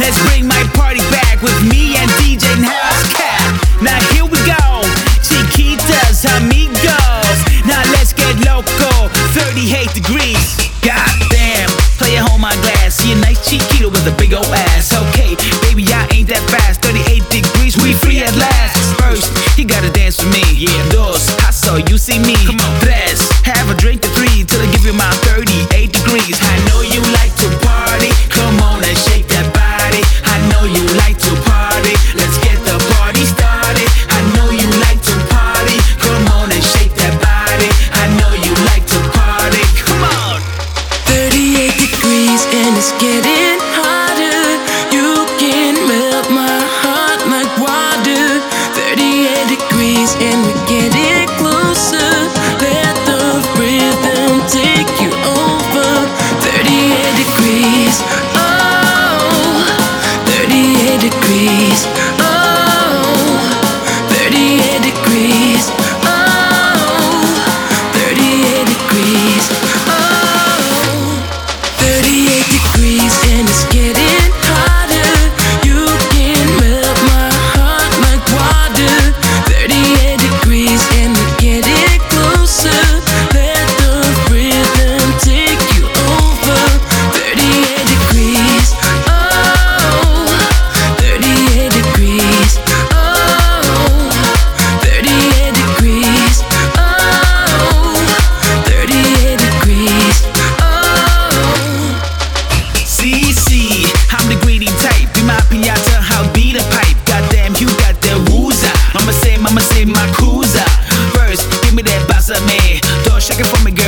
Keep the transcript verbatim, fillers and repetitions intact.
Let's bring my party back with me and D J House Cat. Now here we go, Chiquitas, amigos. Now let's get loco, thirty-eight degrees. Goddamn, play it hold my glass. See a nice Chiquita with a big ol' ass. Okay, baby, I ain't that fast. thirty-eight degrees, we free at last. First, you gotta dance with me. Yeah, dos, I saw you see me. Come on, tres, have a drink to three till I give you my thirty-eight degrees. I know you like to party. Come on and shake that body. I know you like to party. Let's get the party started. I know you like to party. Come on and shake that body. I know you like to party. Come on. thirty-eight degrees and it's getting hotter. You can melt my heart like water. thirty-eight degrees and we're getting closer. Let the rhythm take you over. thirty-eight degrees, oh, thirty-eight degrees, oh, thirty-eight degrees, oh, thirty-eight degrees, oh, thirty-eight degrees and it's getting hotter. You can melt my heart like water. thirty-eight degrees and we're getting closer. Let the rhythm take you over. thirty-eight degrees, oh, thirty-eight degrees, oh, thirty-eight degrees, oh, thirty-eight degrees, oh. C C, I'm the greedy type. Be my piñata, I'll be the pipe. Goddamn, you got that wooza. Mama say, mama say, my cruiser. First, give me that bassa me. Don't shake it for me, girl.